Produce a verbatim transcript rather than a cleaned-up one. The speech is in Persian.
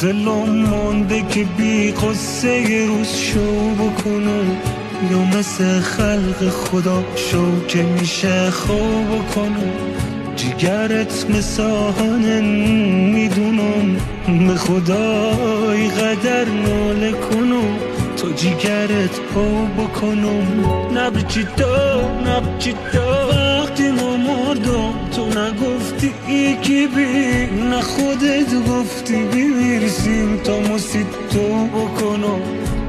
دلم مانده که بی قصه یه روز شو بکنم، یا مثل خلق خدا شو که میشه خوب بکنم. جگرت مثاهن میدونم، به خدای قدر ناله کنم تو جگرت پا بکنم. نبچی تو نبچی تو وقتی ما مردم تو نگفتی ای که بی، نه خودت گفتی بمیرسیم تا مسید تو بکنم.